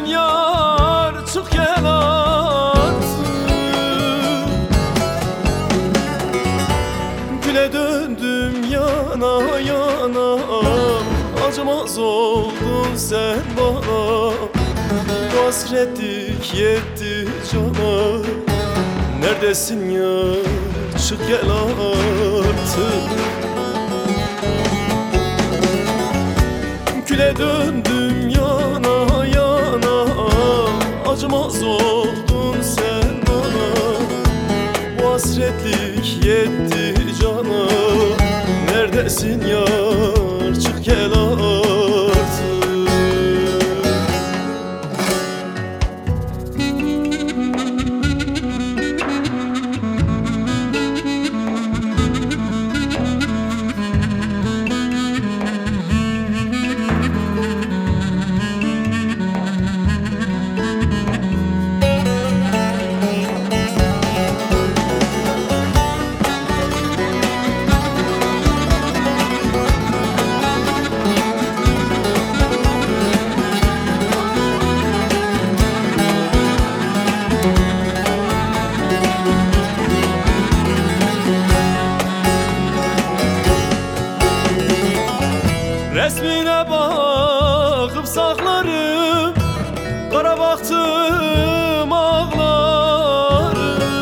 Neredesin yar, çık gel artık. Güle döndüm yana yana, acımaz oldun sen bana. Bu hasretlik yetti cana. Neredesin yar, çık gel artık. Güle döndüm yana yana, acımaz oldun sen bana. Bu hasretlik yetti cana. Neredesin yar, çık gel artık. Resmine bakıp saklarım, kara baktım ağlarım.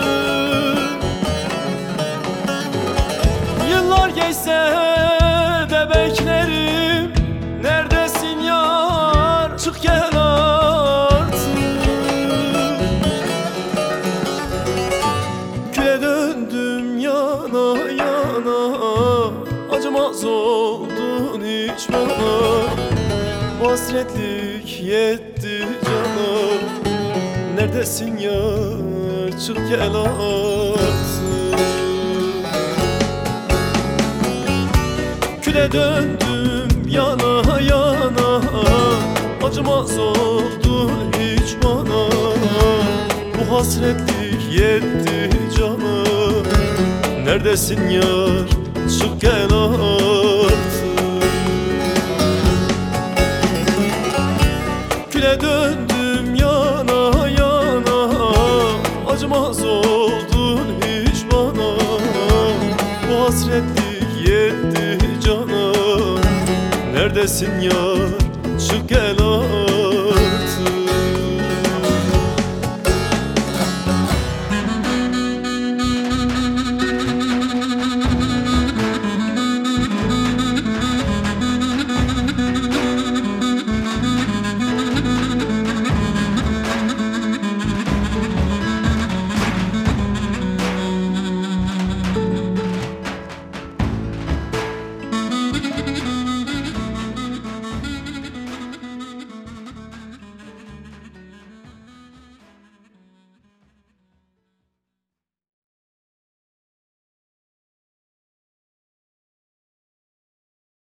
Yıllar geçse de beklerim. Neredesin yar, çık gel artık. Küle döndüm yana yana, acımaz oldun hiç bana. Bu hasretlik yetti cana. Neredesin yar, çık gel artık. Küle döndüm yana yana, acımaz oldun hiç bana. Bu hasretlik yetti cana. Neredesin yar, çık gel artık. Küle döndüm yana yana, acımaz oldun hiç bana. Bu hasretlik yetti cana. Neredesin yar, çık gel